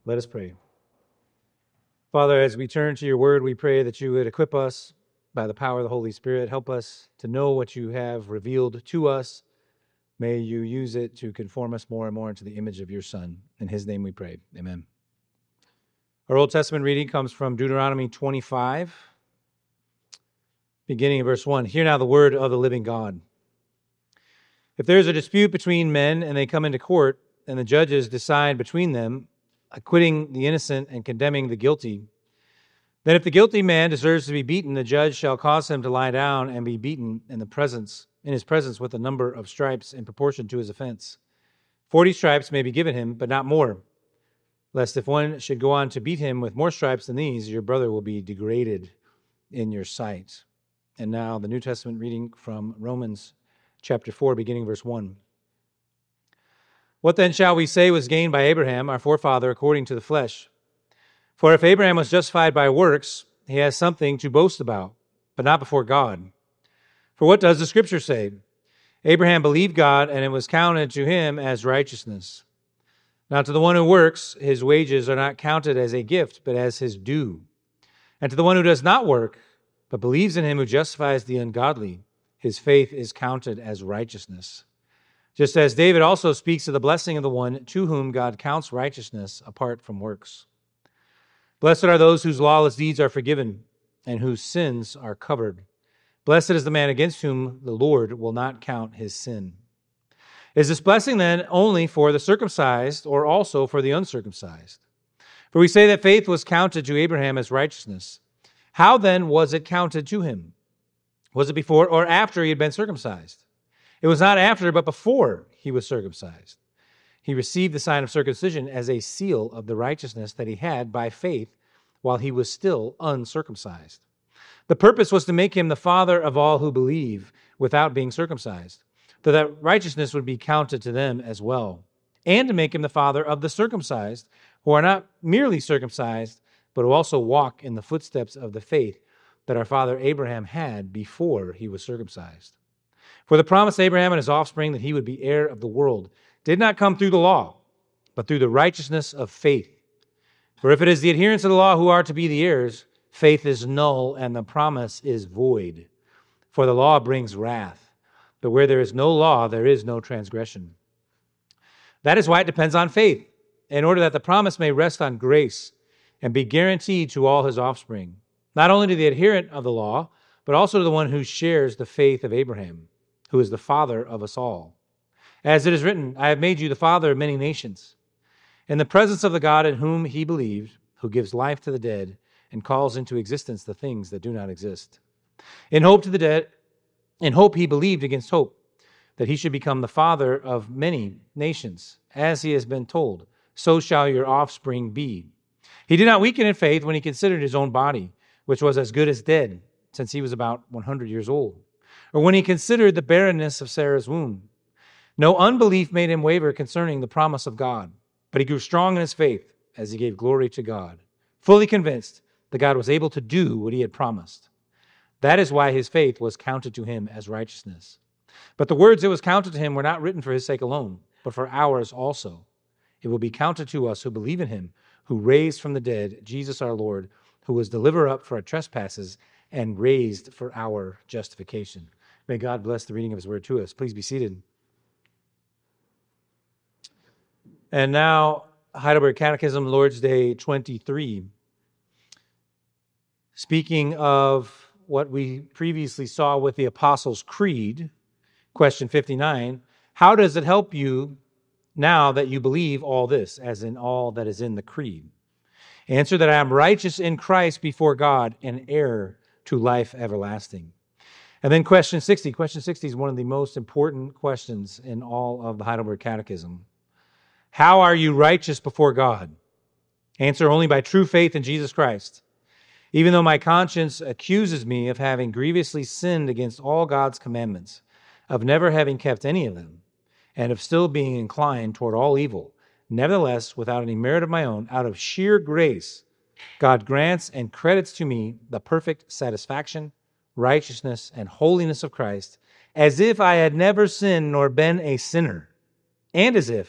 Let us pray. Father, as we turn to your word, we pray that you would equip us by the power of the Holy Spirit. Help us to know what you have revealed to us. May you use it to conform us more and more into the image of your Son. In his name we pray. Amen. Our Old Testament reading comes from Deuteronomy 25, beginning in verse 1. Hear now the word of the living God. If there is a dispute between men and they come into court, and the judges decide between them, acquitting the innocent and condemning the guilty, then if the guilty man deserves to be beaten, the judge shall cause him to lie down and be beaten in his presence with a number of stripes in proportion to his offense. 40 stripes may be given him, but not more, lest if one should go on to beat him with more stripes than these, your brother will be degraded in your sight. And now the New Testament reading from Romans chapter 4, beginning verse 1. What then shall we say was gained by Abraham, our forefather, according to the flesh? For if Abraham was justified by works, he has something to boast about, but not before God. For what does the Scripture say? Abraham believed God, and it was counted to him as righteousness. Now to the one who works, his wages are not counted as a gift, but as his due. And to the one who does not work, but believes in him who justifies the ungodly, his faith is counted as righteousness. Just as David also speaks of the blessing of the one to whom God counts righteousness apart from works. Blessed are those whose lawless deeds are forgiven and whose sins are covered. Blessed is the man against whom the Lord will not count his sin. Is this blessing then only for the circumcised or also for the uncircumcised? For we say that faith was counted to Abraham as righteousness. How then was it counted to him? Was it before or after he had been circumcised? It was not after, but before he was circumcised. He received the sign of circumcision as a seal of the righteousness that he had by faith while he was still uncircumcised. The purpose was to make him the father of all who believe without being circumcised, so that righteousness would be counted to them as well, and to make him the father of the circumcised, who are not merely circumcised, but who also walk in the footsteps of the faith that our father Abraham had before he was circumcised. For the promise to Abraham and his offspring that he would be heir of the world did not come through the law, but through the righteousness of faith. For if it is the adherents of the law who are to be the heirs, faith is null and the promise is void. For the law brings wrath, but where there is no law, there is no transgression. That is why it depends on faith, in order that the promise may rest on grace and be guaranteed to all his offspring, not only to the adherent of the law, but also to the one who shares the faith of Abraham, who is the father of us all. As it is written, I have made you the father of many nations, in the presence of the God in whom he believed, who gives life to the dead and calls into existence the things that do not exist. In hope he believed against hope, that he should become the father of many nations. As he has been told, so shall your offspring be. He did not weaken in faith when he considered his own body, which was as good as dead, since he was about 100 years old, or when he considered the barrenness of Sarah's womb. No unbelief made him waver concerning the promise of God, but he grew strong in his faith as he gave glory to God, fully convinced that God was able to do what he had promised. That is why his faith was counted to him as righteousness. But the words it was counted to him were not written for his sake alone, but for ours also. It will be counted to us who believe in him, who raised from the dead Jesus our Lord, who was delivered up for our trespasses and raised for our justification. May God bless the reading of his word to us. Please be seated. And now, Heidelberg Catechism, Lord's Day 23. Speaking of what we previously saw with the Apostles' Creed, question 59, how does it help you now that you believe all this, as in all that is in the Creed? Answer that I am righteous in Christ before God and heir to life everlasting. And then question 60. Question 60 is one of the most important questions in all of the Heidelberg Catechism. How are you righteous before God? Answer only by true faith in Jesus Christ. Even though my conscience accuses me of having grievously sinned against all God's commandments, of never having kept any of them, and of still being inclined toward all evil, nevertheless, without any merit of my own, out of sheer grace, God grants and credits to me the perfect satisfaction, righteousness, and holiness of Christ, as if I had never sinned nor been a sinner, and as if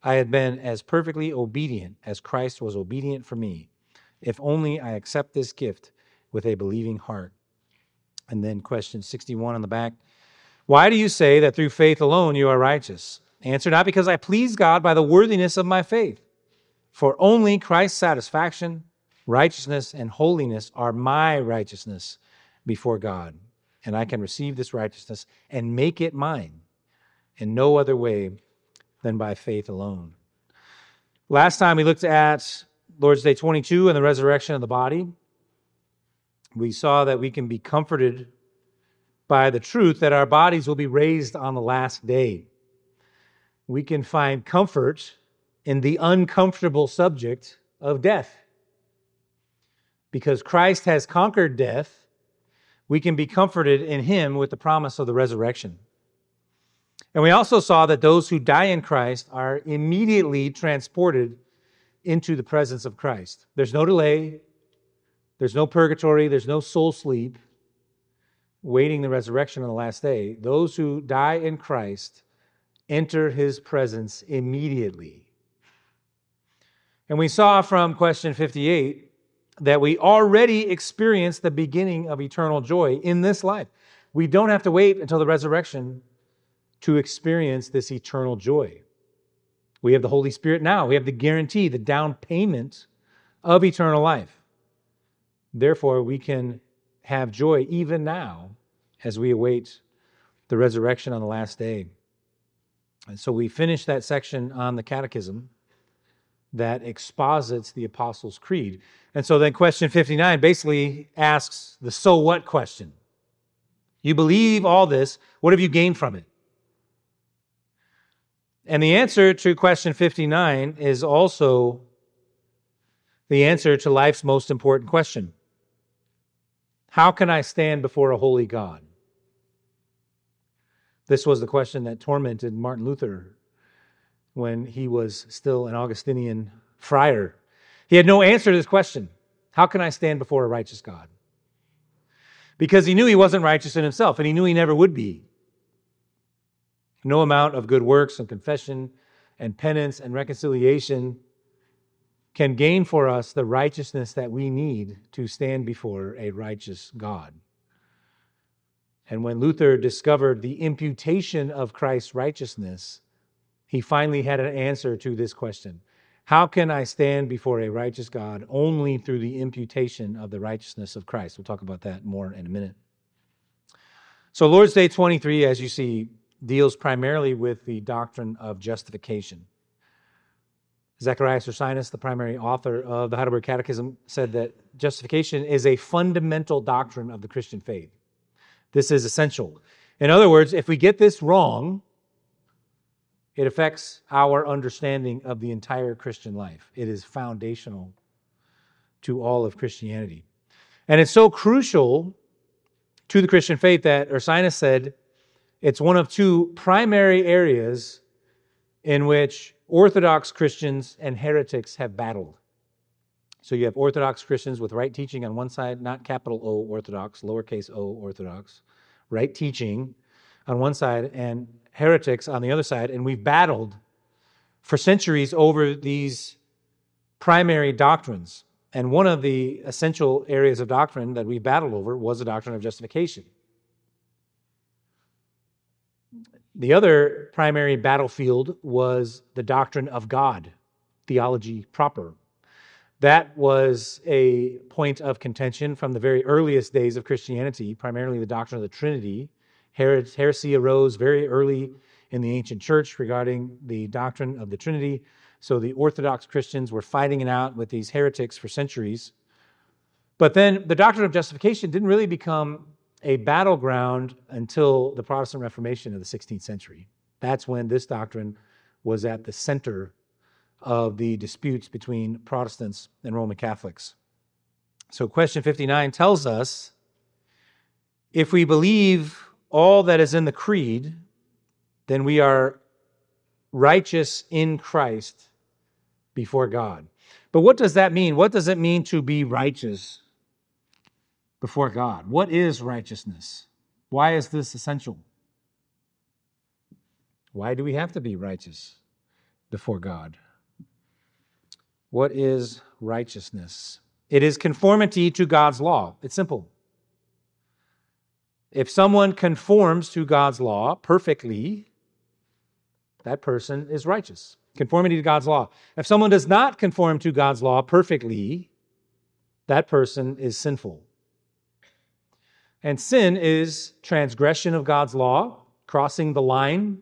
I had been as perfectly obedient as Christ was obedient for me, if only I accept this gift with a believing heart. And then question 61 on the back. Why do you say that through faith alone you are righteous? Answer, not because I please God by the worthiness of my faith, for only Christ's satisfaction, righteousness, and holiness are my righteousness before God. And I can receive this righteousness and make it mine in no other way than by faith alone. Last time we looked at Lord's Day 22 and the resurrection of the body. We saw that we can be comforted by the truth that our bodies will be raised on the last day. We can find comfort in the uncomfortable subject of death. Because Christ has conquered death, we can be comforted in him with the promise of the resurrection. And we also saw that those who die in Christ are immediately transported into the presence of Christ. There's no delay, there's no purgatory, there's no soul sleep waiting the resurrection on the last day. Those who die in Christ enter his presence immediately. And we saw from question 58 that we already experience the beginning of eternal joy in this life. We don't have to wait until the resurrection to experience this eternal joy. We have the Holy Spirit now. We have the guarantee, the down payment of eternal life. Therefore, we can have joy even now as we await the resurrection on the last day. And so we finished that section on the Catechism that exposits the Apostles' Creed. And so then question 59 basically asks the so what question. You believe all this, what have you gained from it? And the answer to question 59 is also the answer to life's most important question. How can I stand before a holy God? This was the question that tormented Martin Luther when he was still an Augustinian friar. He had no answer to this question. How can I stand before a righteous God? Because he knew he wasn't righteous in himself, and he knew he never would be. No amount of good works and confession and penance and reconciliation can gain for us the righteousness that we need to stand before a righteous God. And when Luther discovered the imputation of Christ's righteousness, he finally had an answer to this question. How can I stand before a righteous God? Only through the imputation of the righteousness of Christ. We'll talk about that more in a minute. So Lord's Day 23, as you see, deals primarily with the doctrine of justification. Zacharias Ursinus, the primary author of the Heidelberg Catechism, said that justification is a fundamental doctrine of the Christian faith. This is essential. In other words, if we get this wrong, it affects our understanding of the entire Christian life. It is foundational to all of Christianity. And it's so crucial to the Christian faith that Ursinus said it's one of two primary areas in which Orthodox Christians and heretics have battled. So you have Orthodox Christians with right teaching on one side, not capital O Orthodox, lowercase o Orthodox, right teaching on one side, and heretics on the other side. And we've battled for centuries over these primary doctrines. And one of the essential areas of doctrine that we battled over was the doctrine of justification. The other primary battlefield was the doctrine of God, theology proper. That was a point of contention from the very earliest days of Christianity, primarily the doctrine of the Trinity. Heresy arose very early in the ancient church regarding the doctrine of the Trinity. So the Orthodox Christians were fighting it out with these heretics for centuries. But then the doctrine of justification didn't really become a battleground until the Protestant Reformation of the 16th century. That's when this doctrine was at the center of the disputes between Protestants and Roman Catholics. So question 59 tells us, if we believe all that is in the creed, then we are righteous in Christ before God. But what does that mean? What does it mean to be righteous before God? What is righteousness? Why is this essential? Why do we have to be righteous before God. What is righteousness? It is conformity to God's law. It's simple. If someone conforms to God's law perfectly, that person is righteous. Conformity to God's law. If someone does not conform to God's law perfectly, that person is sinful. And sin is transgression of God's law, crossing the line.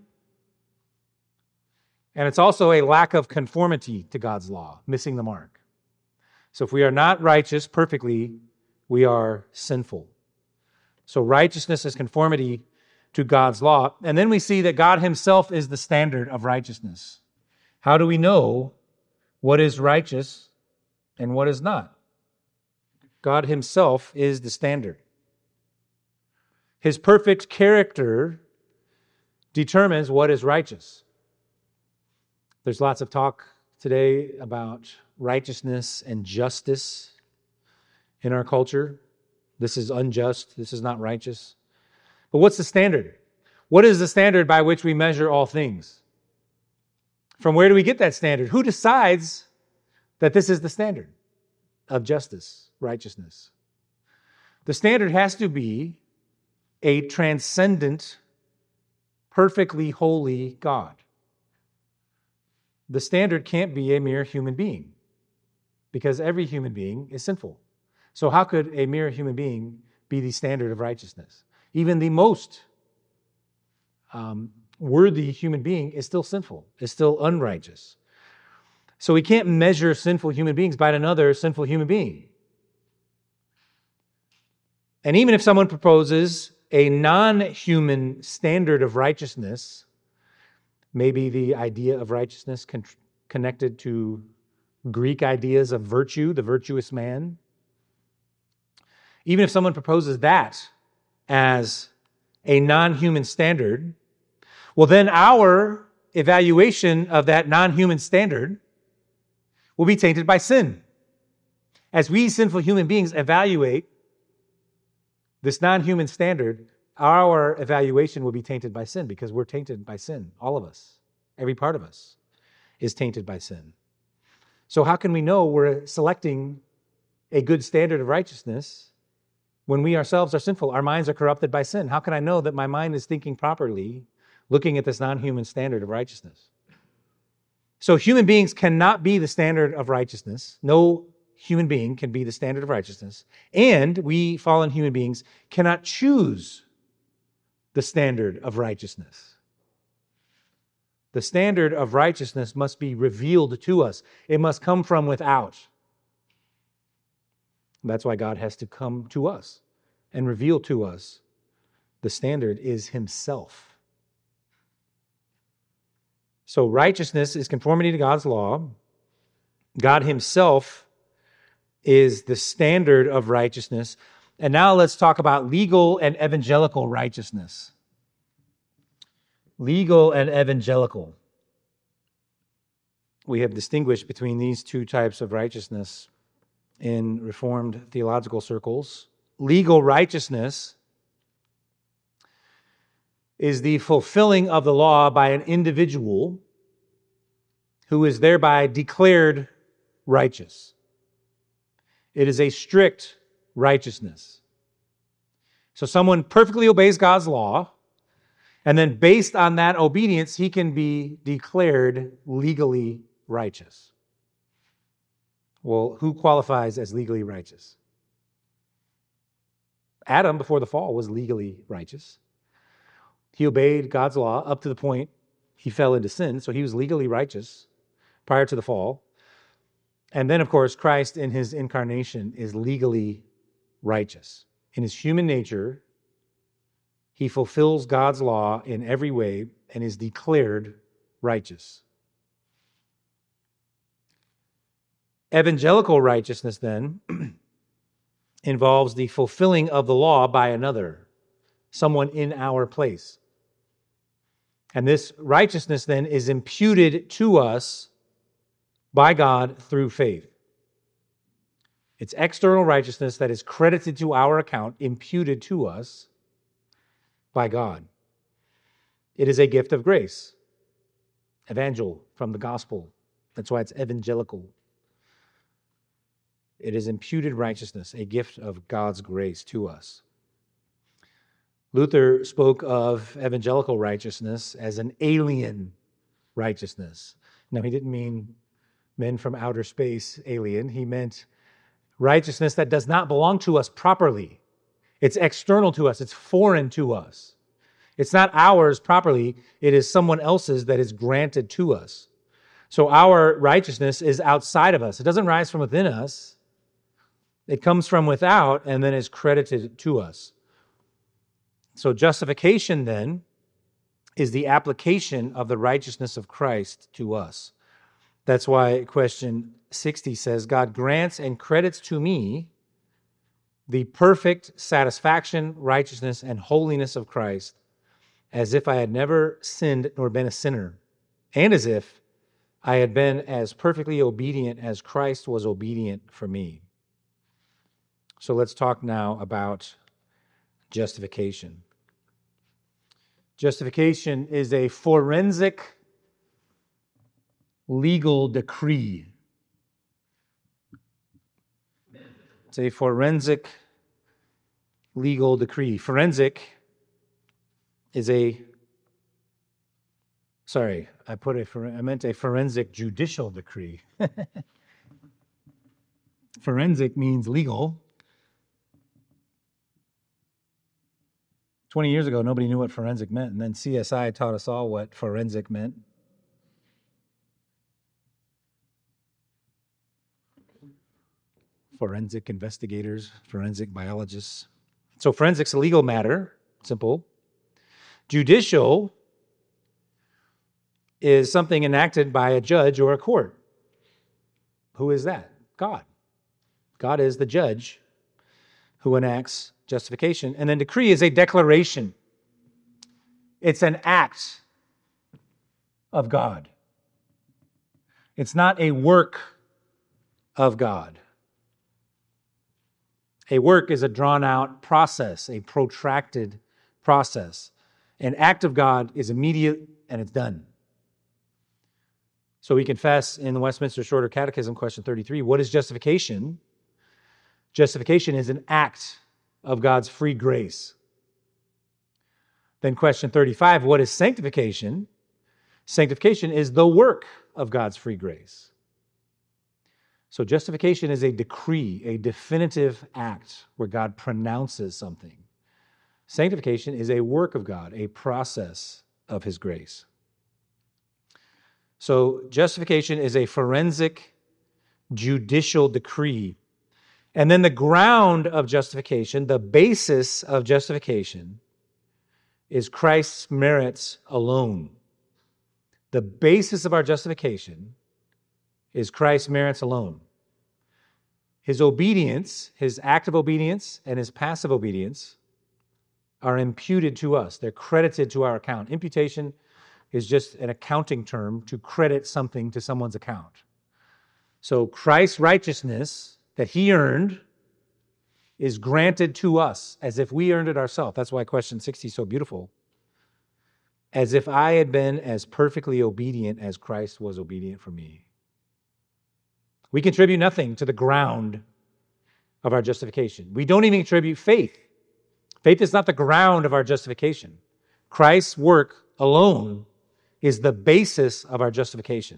And it's also a lack of conformity to God's law, missing the mark. So if we are not righteous perfectly, we are sinful. So righteousness is conformity to God's law. And then we see that God himself is the standard of righteousness. How do we know what is righteous and what is not? God himself is the standard. His perfect character determines what is righteous. There's lots of talk today about righteousness and justice in our culture. This is unjust. This is not righteous. But what's the standard? What is the standard by which we measure all things? From where do we get that standard? Who decides that this is the standard of justice, righteousness? The standard has to be a transcendent, perfectly holy God. The standard can't be a mere human being because every human being is sinful. So how could a mere human being be the standard of righteousness? Even the most worthy human being is still sinful, is still unrighteous. So we can't measure sinful human beings by another sinful human being. And even if someone proposes a non-human standard of righteousness, maybe the idea of righteousness connected to Greek ideas of virtue, the virtuous man, even if someone proposes that as a non-human standard, well, then our evaluation of that non-human standard will be tainted by sin. As we sinful human beings evaluate this non-human standard, our evaluation will be tainted by sin because we're tainted by sin. All of us, every part of us is tainted by sin. So how can we know we're selecting a good standard of righteousness when we ourselves are sinful? Our minds are corrupted by sin. How can I know that my mind is thinking properly, looking at this non-human standard of righteousness? So human beings cannot be the standard of righteousness. No human being can be the standard of righteousness. And we, fallen human beings, cannot choose the standard of righteousness. The standard of righteousness must be revealed to us. It must come from without. That's why God has to come to us and reveal to us the standard is himself. So righteousness is conformity to God's law. God himself is the standard of righteousness. And now let's talk about legal and evangelical righteousness. Legal and evangelical. We have distinguished between these two types of righteousness in Reformed theological circles. Legal righteousness is the fulfilling of the law by an individual who is thereby declared righteous. It is a strict righteousness. So someone perfectly obeys God's law, and then based on that obedience, he can be declared legally righteous. Well, who qualifies as legally righteous? Adam, before the fall, was legally righteous. He obeyed God's law up to the point he fell into sin, so he was legally righteous prior to the fall. And then, of course, Christ in his incarnation is legally righteous. In his human nature, he fulfills God's law in every way and is declared righteous. Evangelical righteousness, then, involves the fulfilling of the law by another, someone in our place. And this righteousness, then, is imputed to us by God through faith. It's external righteousness that is credited to our account, imputed to us by God. It is a gift of grace. Evangel, from the gospel. That's why it's evangelical. It is imputed righteousness, a gift of God's grace to us. Luther spoke of evangelical righteousness as an alien righteousness. Now, he didn't mean men from outer space, alien. He meant righteousness that does not belong to us properly. It's external to us. It's foreign to us. It's not ours properly. It is someone else's that is granted to us. So our righteousness is outside of us. It doesn't rise from within us. It comes from without and then is credited to us. So justification then is the application of the righteousness of Christ to us. That's why question 60 says, God grants and credits to me the perfect satisfaction, righteousness, and holiness of Christ, as if I had never sinned nor been a sinner, and as if I had been as perfectly obedient as Christ was obedient for me. So let's talk now about justification. Justification is a forensic legal decree. It's a forensic legal decree. Forensic is I meant a forensic judicial decree. Forensic means legal. 20 years ago, nobody knew what forensic meant, and then CSI taught us all what forensic meant. Forensic investigators, forensic biologists. So forensic's a legal matter, simple. Judicial is something enacted by a judge or a court. Who is that? God. God is the judge who enacts justification. And then decree is a declaration. It's an act of God. It's not a work of God. A work is a drawn-out process, a protracted process. An act of God is immediate and it's done. So we confess in the Westminster Shorter Catechism, question 33, what is justification? Justification is an act of God's free grace. Then question 35, what is sanctification? Sanctification is the work of God's free grace. So justification is a decree, a definitive act where God pronounces something. Sanctification is a work of God, a process of His grace. So justification is a forensic judicial decree. And then the ground of justification, the basis of justification, is Christ's merits alone. The basis of our justification is Christ's merits alone. His obedience, his active obedience and his passive obedience are imputed to us. They're credited to our account. Imputation is just an accounting term to credit something to someone's account. So Christ's righteousness that he earned is granted to us as if we earned it ourselves. That's why question 60 is so beautiful. As if I had been as perfectly obedient as Christ was obedient for me. We contribute nothing to the ground of our justification. We don't even contribute faith. Faith is not the ground of our justification. Christ's work alone is the basis of our justification.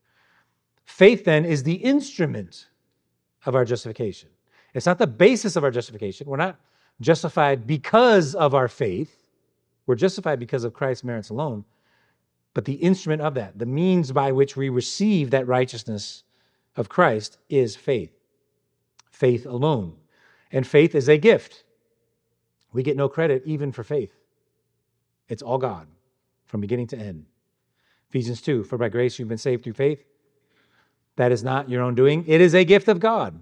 Faith then is the instrument of our justification. It's not the basis of our justification. We're not justified because of our faith. We're justified because of Christ's merits alone. But the instrument of that, the means by which we receive that righteousness of Christ is faith. Faith alone. And faith is a gift. We get no credit even for faith. It's all God from beginning to end. Ephesians 2, for by grace you've been saved through faith. That is not your own doing. It is a gift of God,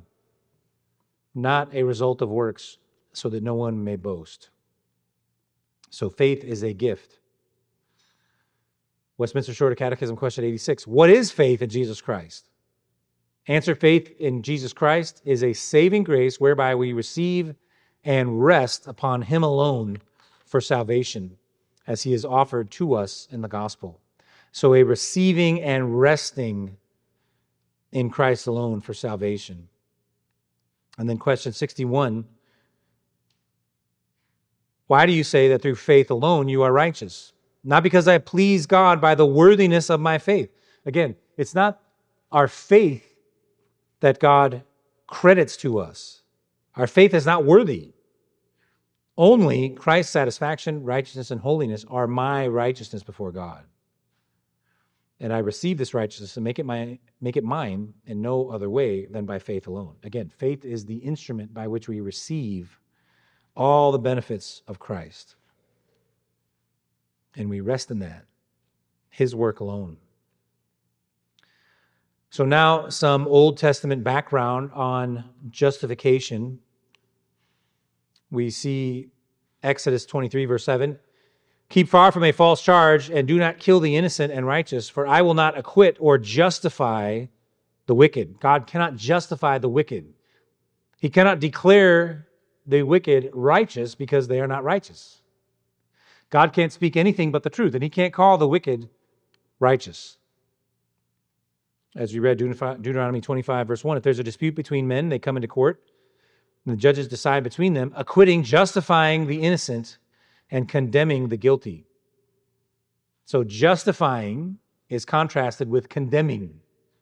not a result of works, so that no one may boast. So faith is a gift. Westminster Shorter Catechism, question 86. What is faith in Jesus Christ? Answer: faith in Jesus Christ is a saving grace whereby we receive and rest upon Him alone for salvation, as He is offered to us in the gospel. So a receiving and resting in Christ alone for salvation. And then question 61, why do you say that through faith alone you are righteous? Not because I please God by the worthiness of my faith. Again, it's not our faith that God credits to us. Our faith is not worthy. Only Christ's satisfaction, righteousness, and holiness are my righteousness before God. And I receive this righteousness and make it mine in no other way than by faith alone. Again, faith is the instrument by which we receive all the benefits of Christ. And we rest in that, his work alone. So now some Old Testament background on justification. We see Exodus 23, verse 7. Keep far from a false charge and do not kill the innocent and righteous, for I will not acquit or justify the wicked. God cannot justify the wicked. He cannot declare the wicked righteous because they are not righteous. God can't speak anything but the truth, and he can't call the wicked righteous. As we read Deuteronomy 25, verse 1, if there's a dispute between men, they come into court, and the judges decide between them, acquitting, justifying the innocent, and condemning the guilty. So justifying is contrasted with condemning.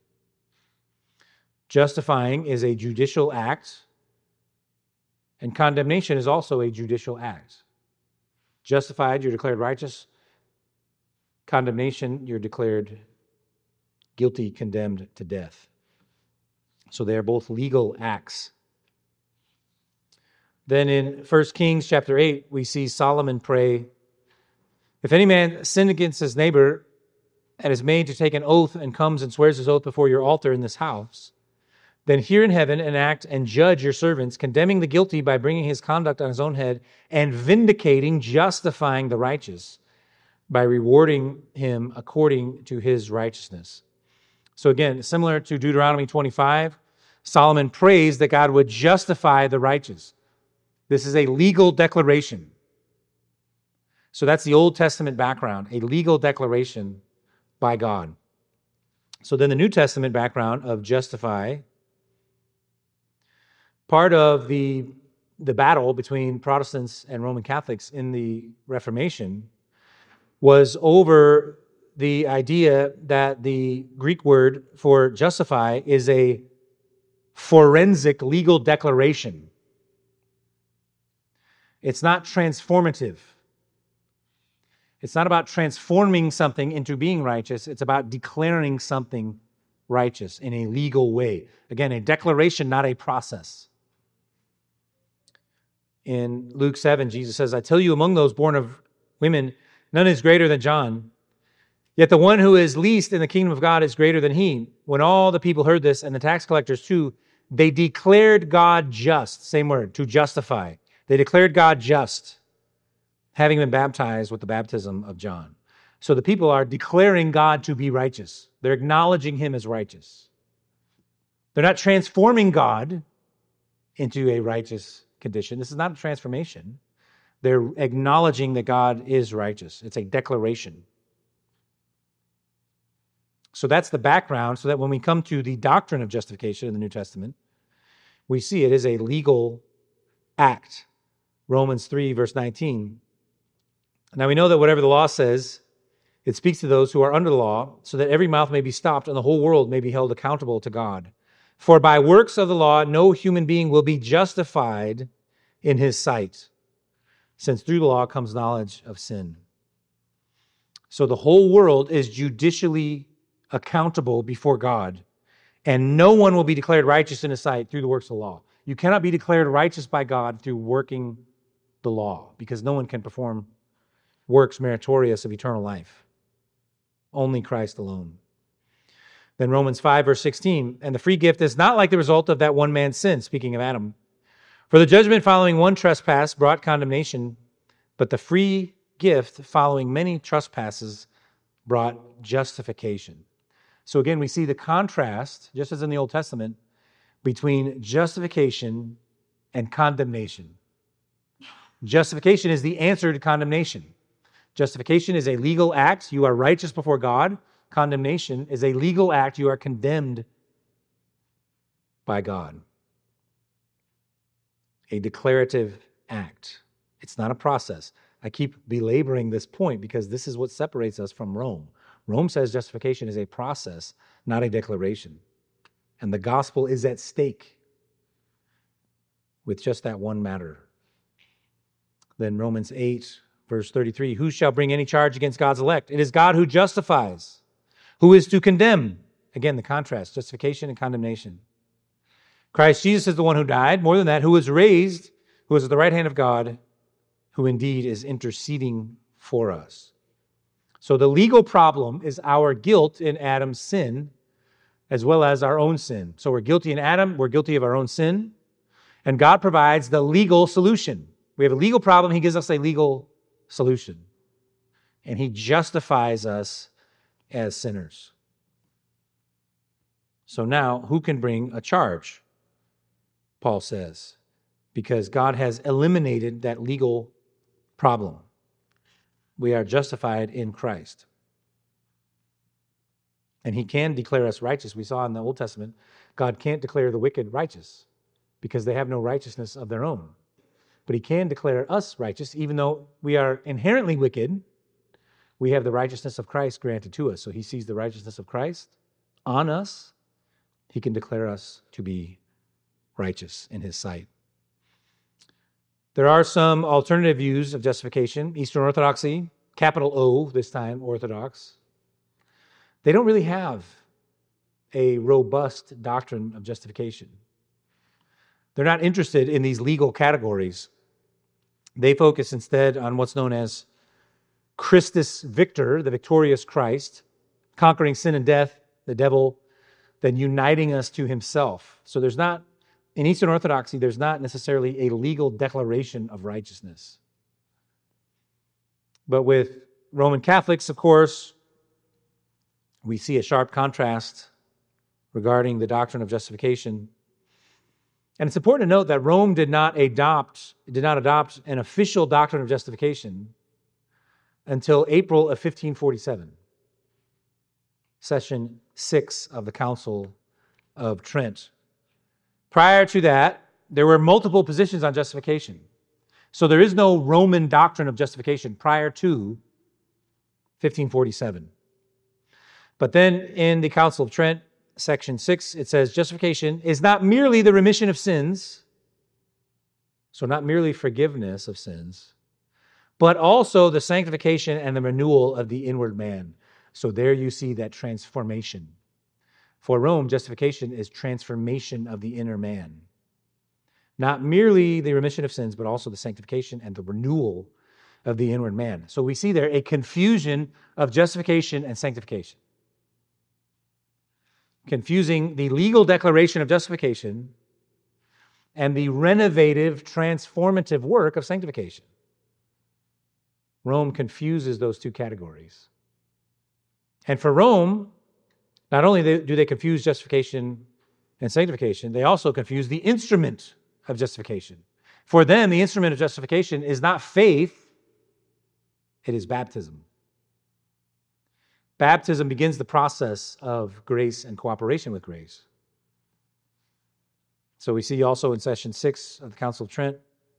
Justifying is a judicial act, and condemnation is also a judicial act. Justified, you're declared righteous. Condemnation, you're declared guilty, condemned to death. So they are both legal acts. Then in 1 Kings chapter 8, we see Solomon pray, if any man sin against his neighbor and is made to take an oath and comes and swears his oath before your altar in this house, then hear in heaven and act and judge your servants, condemning the guilty by bringing his conduct on his own head and vindicating, justifying the righteous by rewarding him according to his righteousness. So again, similar to Deuteronomy 25, Solomon prays that God would justify the righteous. This is a legal declaration. So that's the Old Testament background, a legal declaration by God. So then the New Testament background of justify, part of the battle between Protestants and Roman Catholics in the Reformation was over the idea that the Greek word for justify is a forensic legal declaration. It's not transformative. It's not about transforming something into being righteous. It's about declaring something righteous in a legal way. Again, a declaration, not a process. In Luke 7, Jesus says, I tell you, among those born of women, none is greater than John. Yet the one who is least in the kingdom of God is greater than he. When all the people heard this, and the tax collectors too, they declared God just. Same word, to justify. They declared God just, having been baptized with the baptism of John. So the people are declaring God to be righteous. They're acknowledging him as righteous. They're not transforming God into a righteous condition. This is not a transformation. They're acknowledging that God is righteous. It's a declaration. So that's the background, so that when we come to the doctrine of justification in the New Testament, we see it is a legal act. Romans 3, verse 19. Now we know that whatever the law says, it speaks to those who are under the law, so that every mouth may be stopped and the whole world may be held accountable to God. For by works of the law, no human being will be justified in his sight, since through the law comes knowledge of sin. So the whole world is judicially accountable before God, and no one will be declared righteous in his sight through the works of the law. You cannot be declared righteous by God through working the law, because no one can perform works meritorious of eternal life. Only Christ alone. Then Romans 5, verse 16, and the free gift is not like the result of that one man's sin, speaking of Adam. For the judgment following one trespass brought condemnation, but the free gift following many trespasses brought justification. So again, we see the contrast, just as in the Old Testament, between justification and condemnation. Justification is the answer to condemnation. Justification is a legal act. You are righteous before God. Condemnation is a legal act. You are condemned by God. A declarative act. It's not a process. I keep belaboring this point because this is what separates us from Rome. Rome says justification is a process, not a declaration. And the gospel is at stake with just that one matter. Then Romans 8, verse 33, who shall bring any charge against God's elect? It is God who justifies. Who is to condemn? Again, the contrast, justification and condemnation. Christ Jesus is the one who died. More than that, who was raised, who is at the right hand of God, who indeed is interceding for us. So the legal problem is our guilt in Adam's sin, as well as our own sin. So we're guilty in Adam, we're guilty of our own sin, and God provides the legal solution. We have a legal problem, he gives us a legal solution. And he justifies us as sinners. So now, who can bring a charge? Paul says, because God has eliminated that legal problem. We are justified in Christ. And he can declare us righteous. We saw in the Old Testament, God can't declare the wicked righteous because they have no righteousness of their own. But he can declare us righteous, even though we are inherently wicked. We have the righteousness of Christ granted to us. So he sees the righteousness of Christ on us. He can declare us to be righteous in his sight. There are some alternative views of justification. Eastern Orthodoxy, capital O this time, Orthodox. They don't really have a robust doctrine of justification. They're not interested in these legal categories. They focus instead on what's known as Christus Victor, the victorious Christ, conquering sin and death, the devil, then uniting us to himself. So there's not, in Eastern Orthodoxy, there's not necessarily a legal declaration of righteousness. But with Roman Catholics, of course, we see a sharp contrast regarding the doctrine of justification. And it's important to note that Rome did not adopt an official doctrine of justification until April of 1547, session 6 of the Council of Trent. Prior to that, there were multiple positions on justification. So there is no Roman doctrine of justification prior to 1547. But then in the Council of Trent, section 6, it says justification is not merely the remission of sins, so not merely forgiveness of sins, but also the sanctification and the renewal of the inward man. So there you see that transformation. For Rome, justification is transformation of the inner man. Not merely the remission of sins, but also the sanctification and the renewal of the inward man. So we see there a confusion of justification and sanctification. Confusing the legal declaration of justification and the renovative, transformative work of sanctification. Rome confuses those two categories. And for Rome, not only do they confuse justification and sanctification, they also confuse the instrument of justification. For them, the instrument of justification is not faith, it is baptism. Baptism begins the process of grace and cooperation with grace. So we see also in session 6 of the Council of Trent,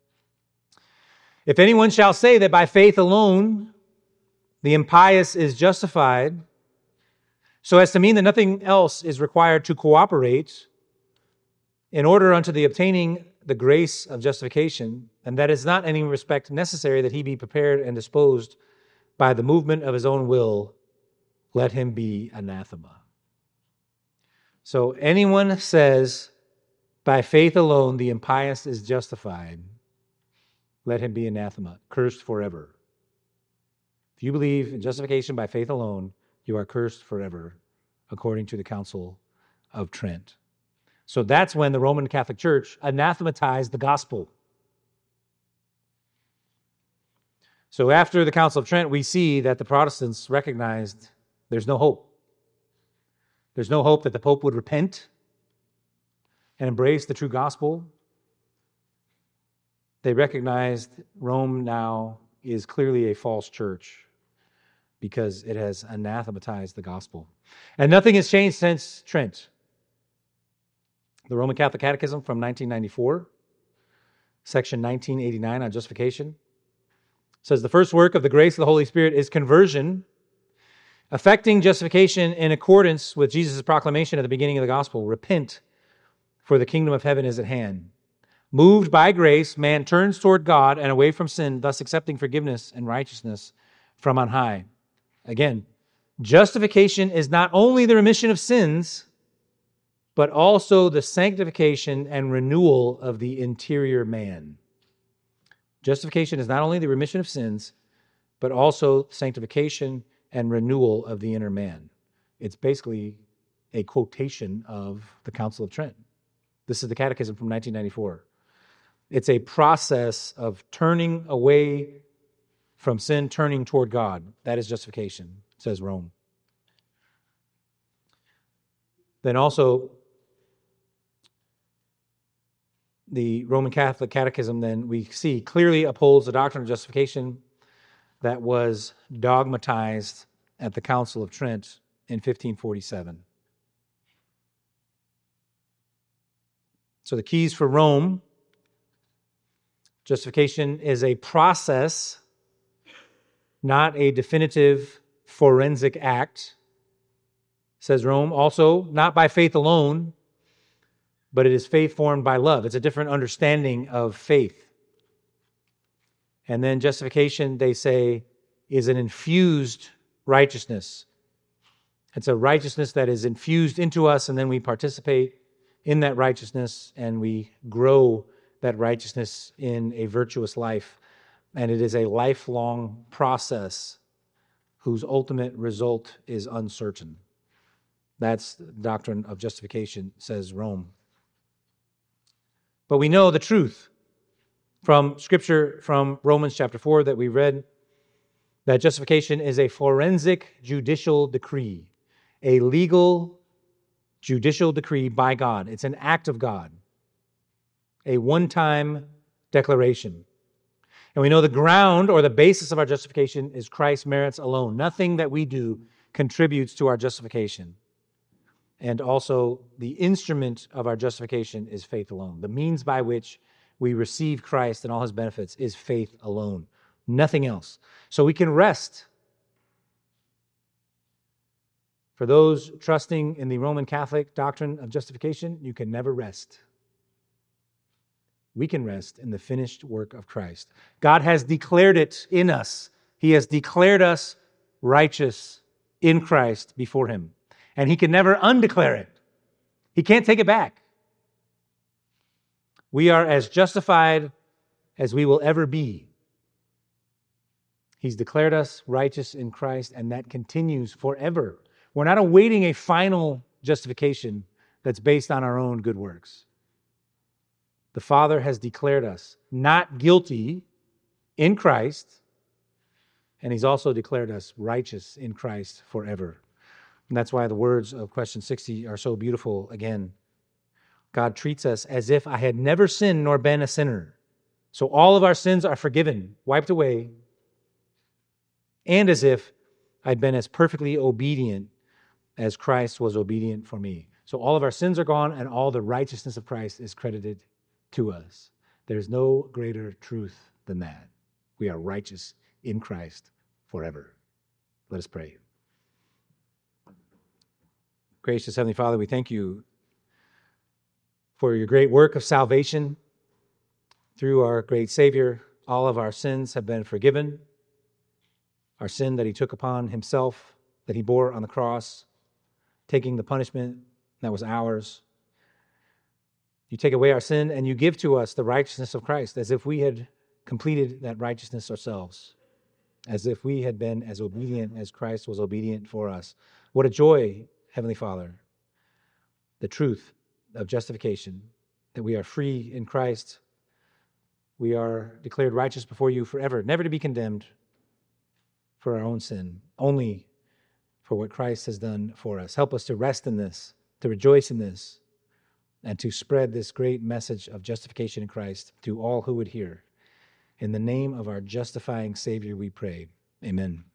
if anyone shall say that by faith alone the impious is justified, so as to mean that nothing else is required to cooperate in order unto the obtaining the grace of justification, and that is not in any respect necessary that he be prepared and disposed by the movement of his own will, let him be anathema. So anyone says, by faith alone the impious is justified, let him be anathema, cursed forever. If you believe in justification by faith alone, you are cursed forever, according to the Council of Trent. So that's when the Roman Catholic Church anathematized the gospel. So after the Council of Trent, we see that the Protestants recognized there's no hope. There's no hope that the Pope would repent and embrace the true gospel. They recognized Rome now is clearly a false church. because it has anathematized the gospel. And nothing has changed since Trent. The Roman Catholic Catechism from 1994, section 1989 on justification, says the first work of the grace of the Holy Spirit is conversion, affecting justification in accordance with Jesus' proclamation at the beginning of the gospel. Repent, for the kingdom of heaven is at hand. Moved by grace, man turns toward God and away from sin, thus accepting forgiveness and righteousness from on high. Again, justification is not only the remission of sins, but also the sanctification and renewal of the interior man. Justification is not only the remission of sins, but also sanctification and renewal of the inner man. It's basically a quotation of the Council of Trent. This is the Catechism from 1994. It's a process of turning away from sin, turning toward God. That is justification, says Rome. Then also, the Roman Catholic Catechism, then we see, clearly upholds the doctrine of justification that was dogmatized at the Council of Trent in 1547. So the keys for Rome: justification is a process, not a definitive forensic act, says Rome. Also, not by faith alone, but it is faith formed by love. It's a different understanding of faith. And then justification, they say, is an infused righteousness. It's a righteousness that is infused into us, and then we participate in that righteousness, and we grow that righteousness in a virtuous life. And it is a lifelong process whose ultimate result is uncertain. That's the doctrine of justification, says Rome. But we know the truth from Scripture, from Romans chapter 4 that we read, that justification is a forensic judicial decree, a legal judicial decree by God. It's an act of God, a one-time declaration. And we know the ground or the basis of our justification is Christ's merits alone. Nothing that we do contributes to our justification. And also, the instrument of our justification is faith alone. The means by which we receive Christ and all his benefits is faith alone, nothing else. So we can rest. For those trusting in the Roman Catholic doctrine of justification, you can never rest. We can rest in the finished work of Christ. God has declared it in us. He has declared us righteous in Christ before him. And he can never undeclare it. He can't take it back. We are as justified as we will ever be. He's declared us righteous in Christ, and that continues forever. We're not awaiting a final justification that's based on our own good works. The Father has declared us not guilty in Christ, and he's also declared us righteous in Christ forever. And that's why the words of question 60 are so beautiful again. God treats us as if I had never sinned nor been a sinner. So all of our sins are forgiven, wiped away, and as if I'd been as perfectly obedient as Christ was obedient for me. So all of our sins are gone, and all the righteousness of Christ is credited to us. There's no greater truth than that. We are righteous in Christ forever. Let us pray. Gracious Heavenly Father, we thank you for your great work of salvation through our great Savior. All of our sins have been forgiven. Our sin that he took upon himself, that he bore on the cross, taking the punishment that was ours. You take away our sin and you give to us the righteousness of Christ, as if we had completed that righteousness ourselves, as if we had been as obedient as Christ was obedient for us. What a joy, Heavenly Father, the truth of justification, that we are free in Christ. We are declared righteous before you forever, never to be condemned for our own sin, only for what Christ has done for us. Help us to rest in this, to rejoice in this, and to spread this great message of justification in Christ to all who would hear. In the name of our justifying Savior we pray. Amen.